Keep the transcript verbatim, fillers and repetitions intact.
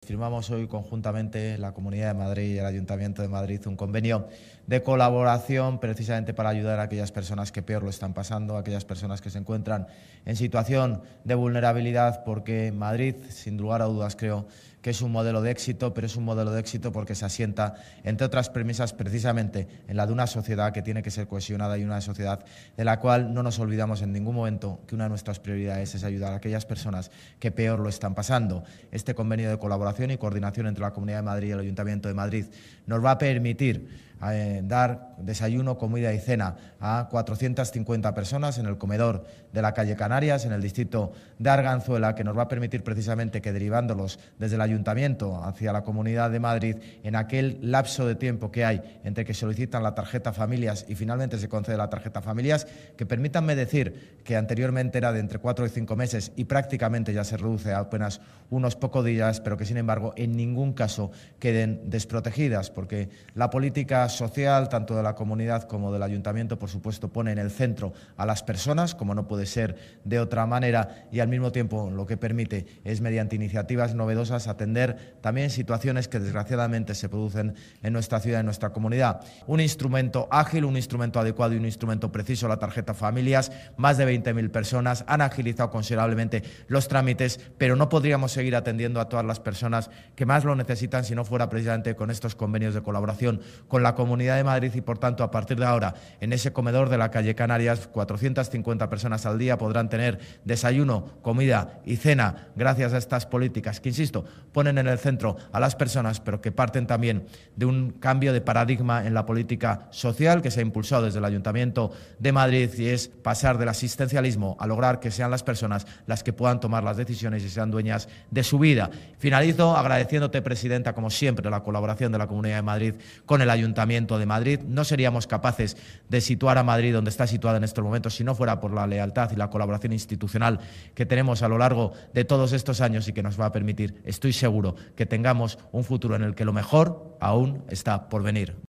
Firmamos hoy conjuntamente la Comunidad de Madrid y el Ayuntamiento de Madrid un convenio de colaboración precisamente para ayudar a aquellas personas que peor lo están pasando, a aquellas personas que se encuentran en situación de vulnerabilidad, porque Madrid, sin lugar a dudas, creo que es un modelo de éxito, pero es un modelo de éxito porque se asienta, entre otras premisas, precisamente en la de una sociedad que tiene que ser cohesionada y una sociedad de la cual no nos olvidamos en ningún momento que una de nuestras prioridades es ayudar a aquellas personas que peor lo están pasando. Este convenio de colaboración y coordinación entre la Comunidad de Madrid y el Ayuntamiento de Madrid nos va a permitir eh, dar desayuno, comida y cena a cuatrocientas cincuenta personas en el comedor de la calle Canarias, en el distrito de Arganzuela, que nos va a permitir precisamente que, derivándolos desde el Ayuntamiento hacia la Comunidad de Madrid, en aquel lapso de tiempo que hay entre que solicitan la tarjeta Familias y finalmente se concede la tarjeta Familias, que permítanme decir que anteriormente era de entre cuatro y cinco meses y prácticamente ya se reduce a apenas unos pocos días, pero que sin embargo en ningún caso queden desprotegidas, porque la política social, tanto de la comunidad como del Ayuntamiento, por supuesto, pone en el centro a las personas, como no puede ser de otra manera, y al mismo tiempo lo que permite es, mediante iniciativas novedosas, atender también situaciones que desgraciadamente se producen en nuestra ciudad, en nuestra comunidad. Un instrumento ágil, un instrumento adecuado y un instrumento preciso, la tarjeta Familias. Más de veinte mil personas han agilizado considerablemente los trámites, pero no podríamos seguir atendiendo a todas las personas que más lo necesitan si no fuera precisamente con estos convenios de colaboración con la Comunidad de Madrid, y por tanto a partir de ahora en ese comedor de la calle Canarias cuatrocientas cincuenta personas al día podrán tener desayuno, comida y cena gracias a estas políticas que, insisto, ponen en el centro a las personas, pero que parten también de un cambio de paradigma en la política social que se ha impulsado desde el Ayuntamiento de Madrid, y es pasar del asistencialismo a lograr que sean las personas las que puedan tomar las decisiones y sean dueñas de su vida. Finalizo agradeciéndote, Presidenta, como siempre, la colaboración de la Comunidad de Madrid con el Ayuntamiento de Madrid. No seríamos capaces de situar a Madrid donde está situada en estos momentos si no fuera por la lealtad y la colaboración institucional que tenemos a lo largo de todos estos años, y que nos va a permitir, estoy seguro, que tengamos un futuro en el que lo mejor aún está por venir.